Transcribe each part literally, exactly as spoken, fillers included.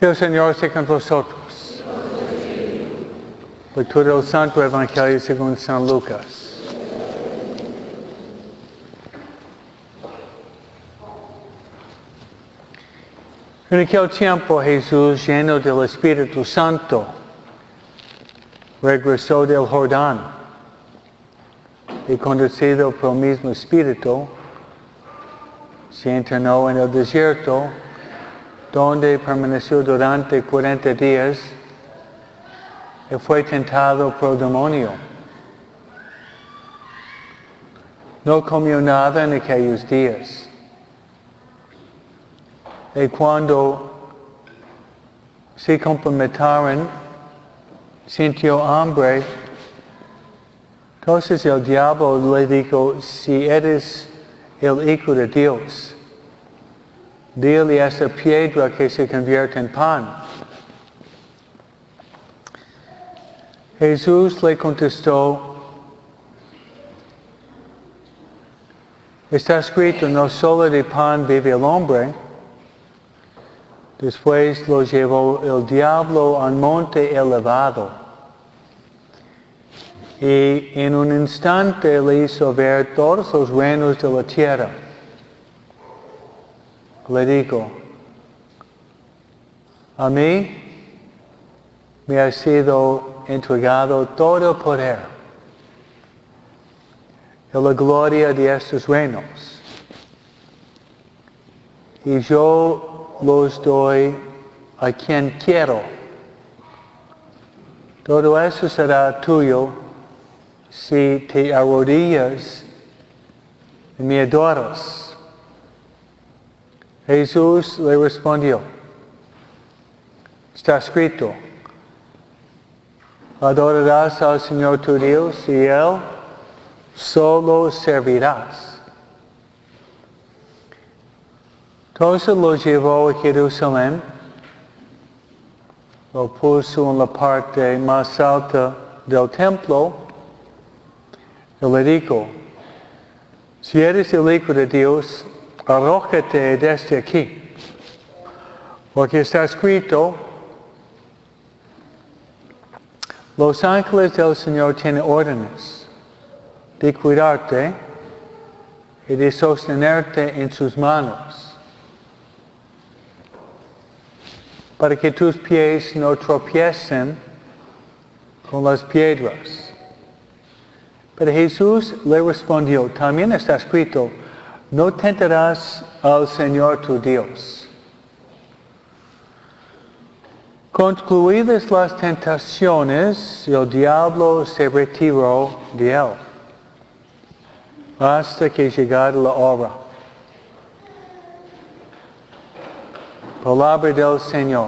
Que el Señor esté con vosotros. Lectura del Santo Evangelio según San Lucas. En aquel tiempo Jesús, lleno del Espíritu Santo, regresó del Jordán y conducido por el mismo Espíritu, se internó en el desierto, donde permaneció durante cuarenta días y fue tentado por el demonio. No comió nada en aquellos días. Y cuando se complementaron, sintió hambre. Entonces el diablo le dijo, si eres el Hijo de Dios, dile a esta piedra que se convierte en pan. Jesús le contestó, está escrito, no solo de pan vive el hombre. Después lo llevó el diablo al monte elevado y en un instante le hizo ver todos los reinos de la tierra. Le dijo, a mí me ha sido entregado todo el poder y la gloria de estos reinos. Y yo los doy a quien quiero. Todo eso será tuyo si te arrodillas y me adoras. Jesús le respondió, está escrito, adorarás al Señor tu Dios y Él solo servirás. Entonces lo llevó a Jerusalén, lo puso en la parte más alta del templo y le dijo, si eres el Hijo de Dios, arrójate desde aquí, porque está escrito, los ángeles del Señor tienen órdenes de cuidarte y de sostenerte en sus manos, para que tus pies no tropiecen con las piedras. Pero Jesús le respondió, también está escrito, no tentarás al Señor tu Dios. Concluidas las tentaciones, el diablo se retiró de él, hasta que llegara la hora. Palabra del Señor.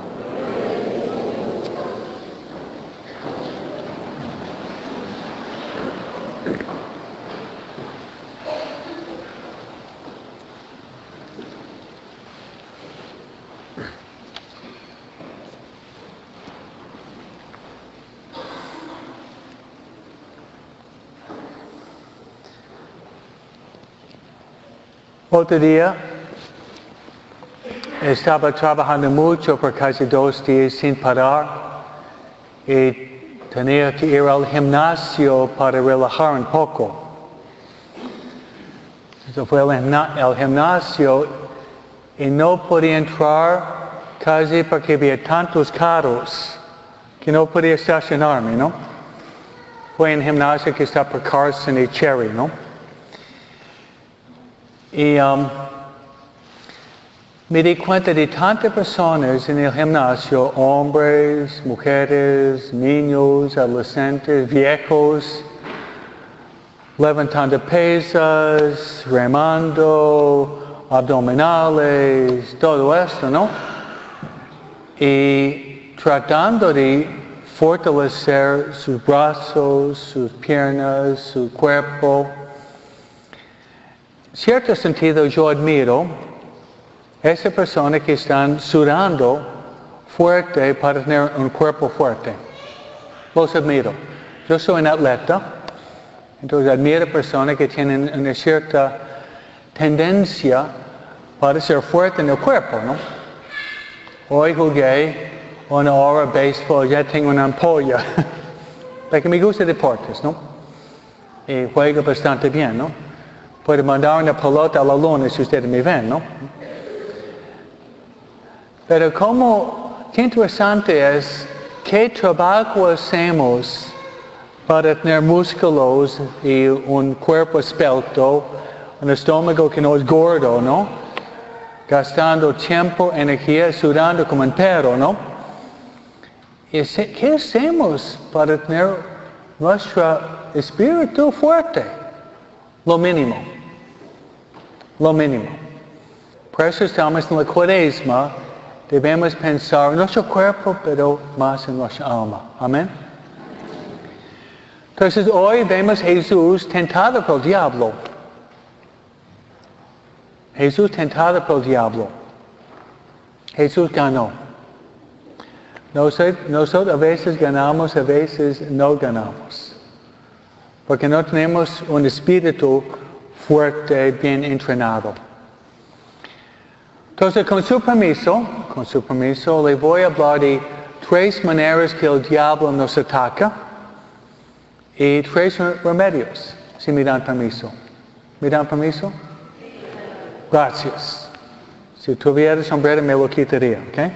Otro día, estaba trabajando mucho por casi dos días sin parar y tenía que ir al gimnasio para relajar un poco. Entonces fue al gimnasio y no podía entrar casi porque había tantos carros que no podía estacionarme, ¿no? Fue en gimnasio que está por Carson y Cherry, ¿no? Y um, me di cuenta de tantas personas en el gimnasio, hombres, mujeres, niños, adolescentes, viejos, levantando pesas, remando, abdominales, todo esto, ¿no? Y tratando de fortalecer sus brazos, sus piernas, su cuerpo. En cierto sentido, yo admiro a esa persona que están sudando fuerte para tener un cuerpo fuerte. Los admiro. Yo soy un atleta, entonces admiro a personas que tienen una cierta tendencia para ser fuerte en el cuerpo, ¿no? Hoy jugué una hora béisbol, ya tengo una ampolla. Porque me gusta deportes, ¿no? Y juego bastante bien, ¿no? Puedo mandar una pelota a la luna si ustedes me ven, ¿no? Pero como, qué interesante es, qué trabajo hacemos para tener músculos y un cuerpo esbelto, un estómago que no es gordo, ¿no? Gastando tiempo, energía, sudando como un perro, ¿no? ¿Y qué hacemos para tener nuestro espíritu fuerte? Lo mínimo. Lo mínimo. Por eso estamos en la cuaresma. Debemos pensar en nuestro cuerpo, pero más en nuestra alma. Amén. Entonces hoy vemos a Jesús tentado por el diablo. Jesús tentado por el diablo. Jesús ganó. Nosotros, nosotros a veces ganamos, a veces no ganamos. Porque no tenemos un espíritu fuerte, bien entrenado. Entonces, con su permiso, con su permiso, le voy a hablar de tres maneras que el diablo nos ataca y tres remedios, si me dan permiso. ¿Me dan permiso? Gracias. Si tuviera sombrero me lo quitaría, ¿ok?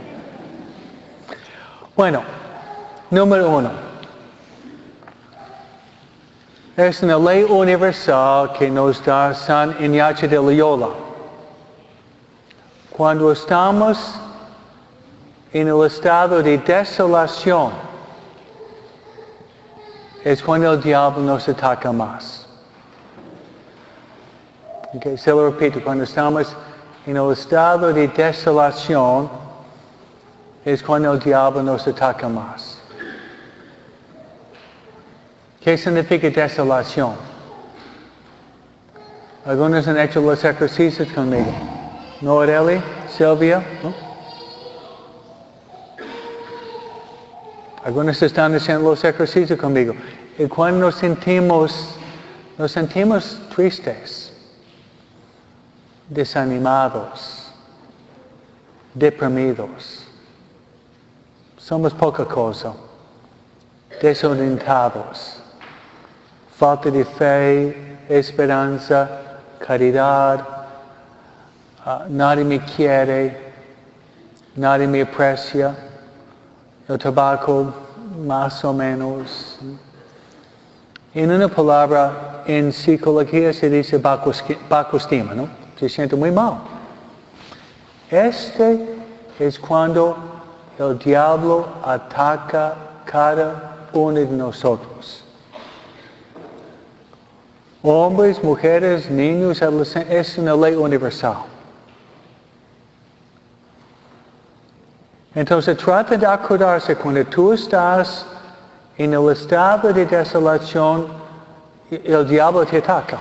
Bueno, número uno. Es una ley universal que nos da San Ignacio de Loyola. Cuando estamos en el estado de desolación, es cuando el diablo nos ataca más. Okay, se lo repito, cuando estamos en el estado de desolación, es cuando el diablo nos ataca más. ¿Qué significa desolación? Algunos han hecho los ejercicios conmigo. ¿No, Arely? Silvia? ¿No? Algunos están haciendo los ejercicios conmigo. Y cuando nos sentimos, nos sentimos tristes, desanimados, deprimidos. Somos poca cosa, desorientados, falta de fe, esperanza, caridad, uh, nadie me quiere, nadie me aprecia, el tabaco más o menos. En una palabra, en psicología se dice bajo, bajo estima, ¿no? Se siente muy mal. Este es cuando el diablo ataca cada uno de nosotros. Hombres, mujeres, niños, adolescentes, es una ley universal. Entonces trata de acordarse cuando tú estás en el estado de desolación, el diablo te ataca.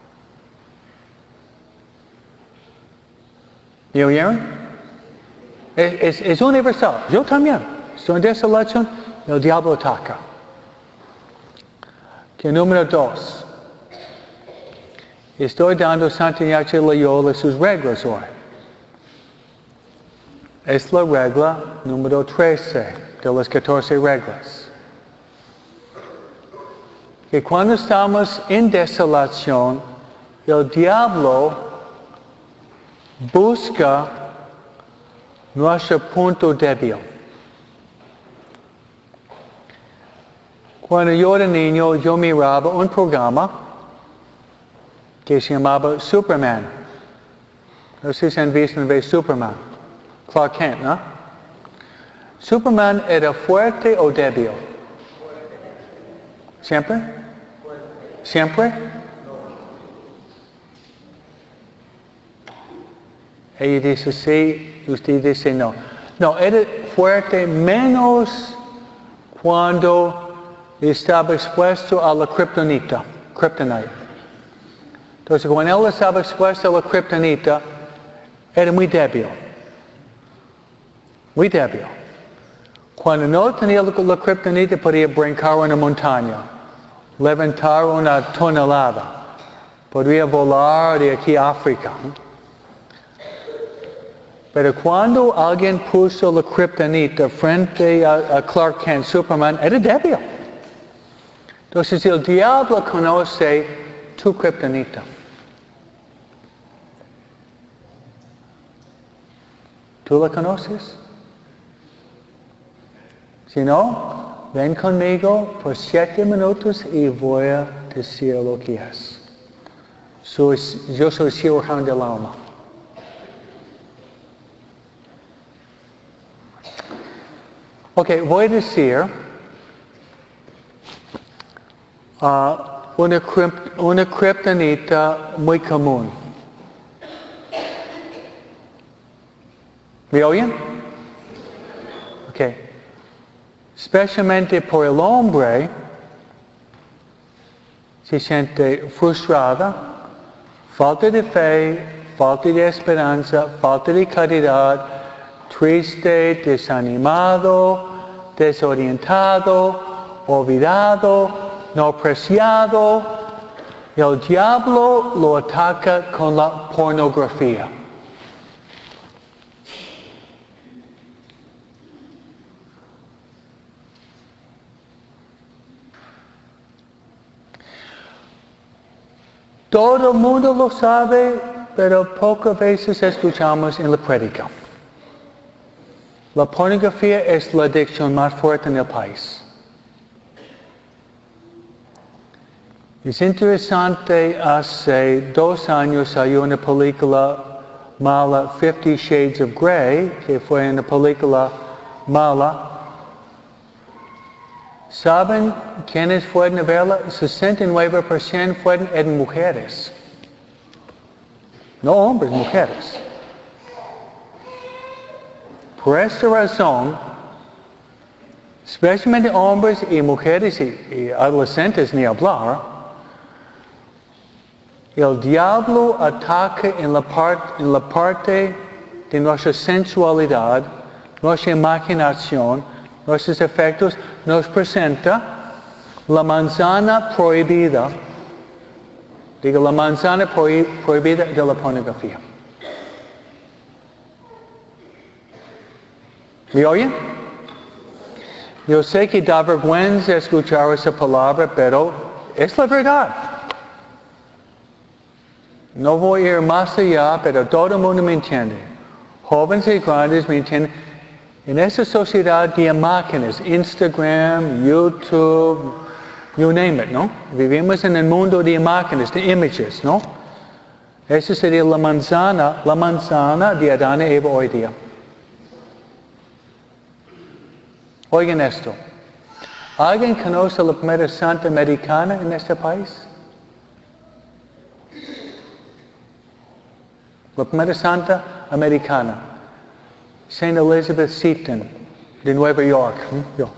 ¿Me oyeron? Es, es, es universal. Yo también. Estoy en desolación, el diablo ataca. Que número dos. Estoy dando Santo Ignacio de Loyola sus reglas hoy. Es la regla número trece de las catorce reglas. Que cuando estamos en desolación, el diablo busca nuestro punto débil. Cuando yo era niño, yo miraba un programa que se llamaba Superman. No sé si han visto una vez Superman. Clark Kent, ¿no? Superman era fuerte o débil. ¿Siempre? ¿Siempre? Ella dice sí, usted dice no. No, era fuerte menos cuando estaba expuesto a la kriptonita, kryptonite. Entonces, cuando él estaba expuesto a la kriptonita, era muy débil. Muy débil. Cuando no tenía la kriptonita, podía brincar una montaña, levantar una tonelada, podría volar de aquí a África. Pero cuando alguien puso la kriptonita frente a, a Clark Kent, Superman, era débil. Entonces el diablo conoce tu kriptonita. ¿Tú la conoces? Si no, ven conmigo por siete minutos y voy a decir lo que es. Soy, yo soy cirujano del alma. Ok, voy a decir uh, una, una kriptonita muy común. ¿Me oyen? Ok. Especialmente por el hombre, se siente frustrada, falta de fe, falta de esperanza, falta de caridad, triste, desanimado, desorientado, olvidado, no apreciado. El diablo lo ataca con la pornografía. Todo el mundo lo sabe, pero pocas veces escuchamos en la prédica. La pornografía es la adicción más fuerte en el país. Es interesante, hace dos años salió una película mala, Fifty Shades of Grey, que fue una película mala. ¿Saben quiénes fueron a verla? sesenta y nueve por ciento fueron eran mujeres. No hombres, mujeres. Por esta razón, especialmente hombres y mujeres y, y adolescentes ni hablar, el diablo ataca en la, part, en la parte de nuestra sensualidad, nuestra imaginación, nuestros efectos, nos presenta la manzana prohibida, digo la manzana prohibida de la pornografía. ¿Me oyen? Yo sé que da vergüenza escuchar esa palabra, pero es la verdad. No voy a ir más allá, pero todo el mundo me entiende. Jóvenes y grandes me entienden. En esta sociedad de imágenes, Instagram, YouTube, you name it, ¿no? Vivimos en el mundo de imágenes, de images, ¿no? Esa sería la manzana, la manzana de Adán y Eva hoy día. Oigan esto. ¿Alguien conoce la primera santa americana en este país? La primera santa americana. Saint Elizabeth Seton, de Nueva York. Yo.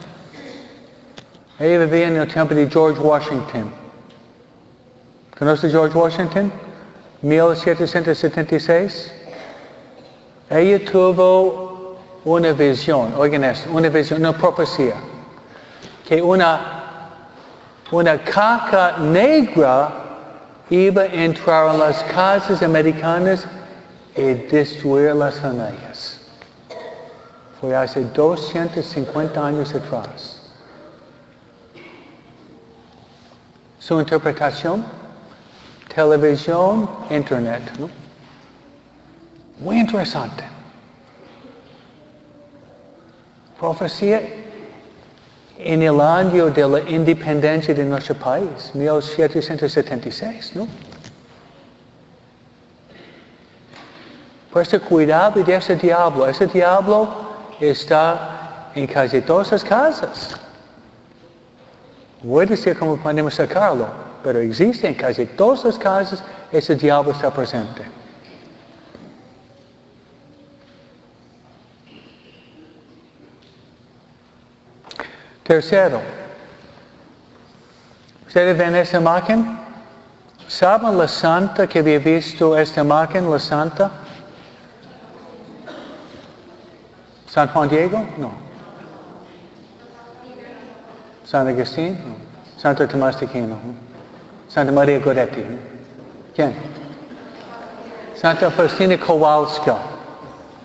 Ella vivía en el tiempo de George Washington. ¿Conoce George Washington? mil setecientos setenta y seis. Ella tuvo una visión, oigan esto, una visión, una profecía, que una, una caca negra iba a entrar en las casas americanas y destruir las familias. Fue hace doscientos cincuenta años atrás. Su interpretación, televisión, internet, ¿no? Muy interesante. Profecía en el año de la independencia de nuestro país, mil setecientos setenta y seis, ¿no? Pues cuidado de ese diablo. Ese diablo está en casi todas las casas. Voy a decir cómo podemos sacarlo, pero existe en casi todas las casas, ese diablo está presente. Tercero, ¿ustedes ven esta imagen? ¿Saben la santa que había visto esta imagen, la santa? ¿San Juan Diego? No. ¿San Agustín? No. ¿Santo Tomás de Aquino? No. ¿Santa María Goretti? No. ¿Quién? Santa Faustina Kowalska.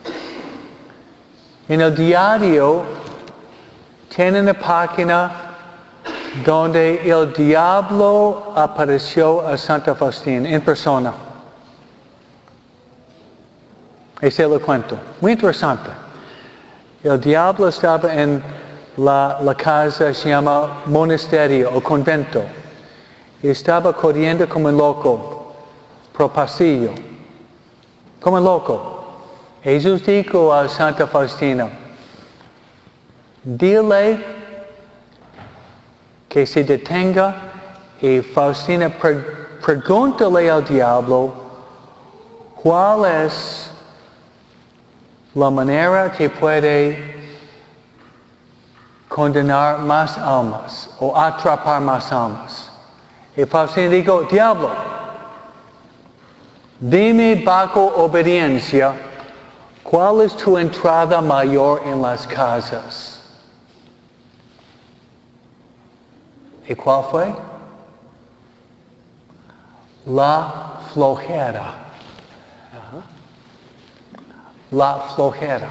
En el diario tiene una página donde el diablo apareció a Santa Faustina en persona. Ese lo cuento. Muy interesante. El diablo estaba en la, la casa, se llama monasterio o convento. Y estaba corriendo como un loco por el pasillo. Como un loco. Jesús dijo a Santa Faustina, dile que se detenga y Faustina pre pregúntale al diablo cuál es la manera que puede condenar más almas o atrapar más almas. Y Faustina dijo, diablo, dime bajo obediencia cuál es tu entrada mayor en las casas. ¿Y cuál fue? La flojera. La flojera.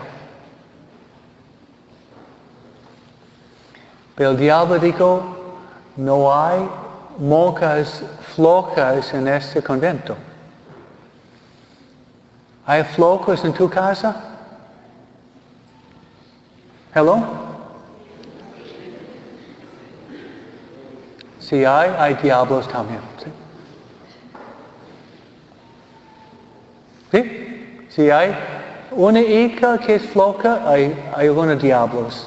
Pero el diablo dijo, no hay monjas flojas en este convento. ¿Hay flojos en tu casa? ¿Hello? Si hay, hay diablos también. ¿Sí? ¿Sí? Si hay una hija que es floja, hay, hay algunos diablos.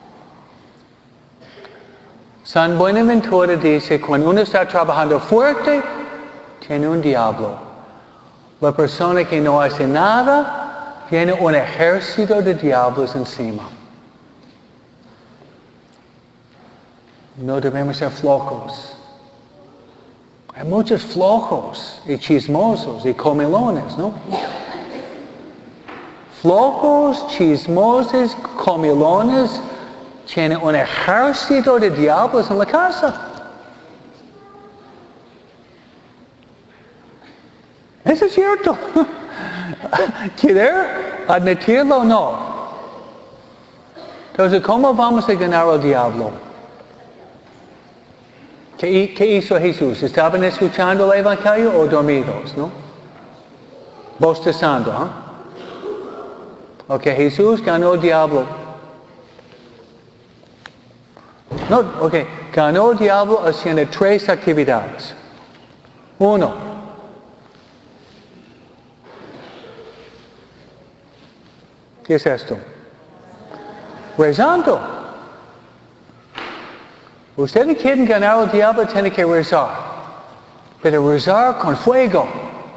San Buenaventura dice, cuando uno está trabajando fuerte, tiene un diablo. La persona que no hace nada, tiene un ejército de diablos encima. No debemos ser flojos. Hay muchos flojos y chismosos y comilones, ¿no? Flojos, chismosos, comilones, tienen un ejército de diablos en la casa. Eso es cierto. ¿Querer admitirlo o no? Entonces, ¿cómo vamos a ganar al diablo? ¿Qué, ¿Qué hizo Jesús? ¿Estaban escuchando el Evangelio o dormidos, no? Bostezando, ¿eh? Ok, Jesús ganó el diablo. No, ok, ganó el diablo haciendo tres actividades. Uno, ¿qué es esto? Rezando. Ustedes quieren ganar al diablo, tienen que rezar. Pero rezar con fuego.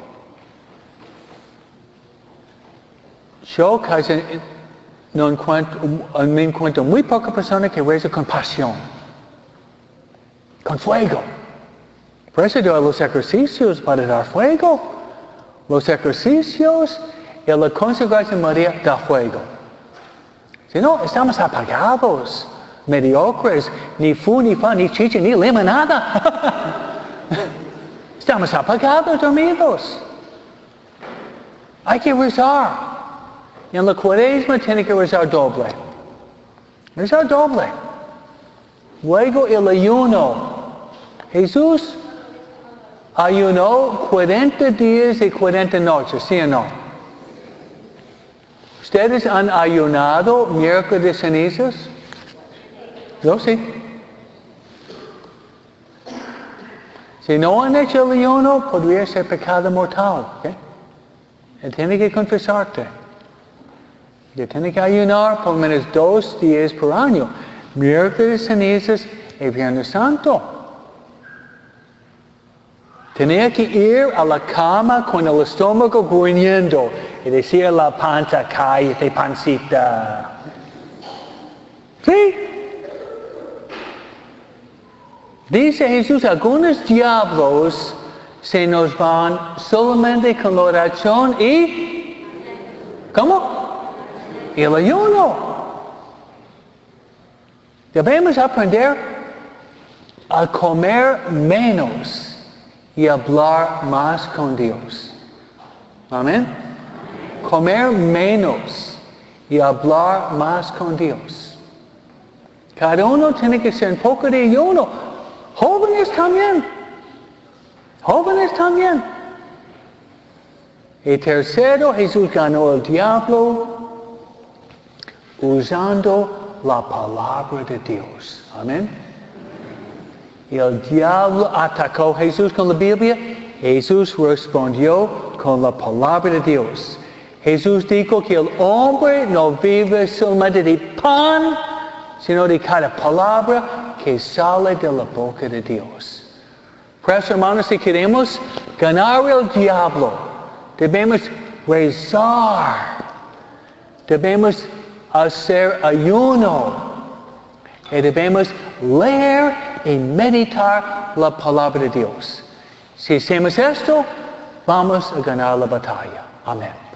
Yo casi no encuentro, me encuentro muy poca persona que reza con pasión. Con fuego. Por eso doy los ejercicios para dar fuego. Los ejercicios y la consagración María da fuego. Si no, estamos apagados, mediocres, ni fu, ni fa, ni chicha, ni limonada. Estamos apagados, dormidos. Hay que rezar. Y en la cuaresma tiene que rezar doble. Rezar doble. Luego el ayuno. Jesús ayunó cuarenta días y cuarenta noches, ¿sí o no? ¿Ustedes han ayunado miércoles de cenizas? Yo sí. Si no han hecho el ayuno, podría ser pecado mortal. ¿Okay? Y tiene que confesarte. Y tiene que ayunar por lo menos dos días por año. Miércoles de cenizas y Viernes Santo. Tenía que ir a la cama con el estómago gruñendo y decir a la panza, cállate, pancita. ¿Sí? Dice Jesús, algunos diablos se nos van solamente con la oración y... ¿Cómo? Y el ayuno. Debemos aprender a comer menos y hablar más con Dios. Amén. Comer menos y hablar más con Dios. Cada uno tiene que ser un poco de ayuno. Jóvenes también. Jóvenes también. Y tercero, Jesús ganó al diablo usando la palabra de Dios. Amén. Y el diablo atacó a Jesús con la Biblia. Jesús respondió con la palabra de Dios. Jesús dijo que el hombre no vive solamente de pan, sino de cada palabra que sale de la boca de Dios. Por eso, hermanos, si queremos ganar al diablo, debemos rezar, debemos hacer ayuno, y debemos leer y meditar la palabra de Dios. Si hacemos esto, vamos a ganar la batalla. Amén.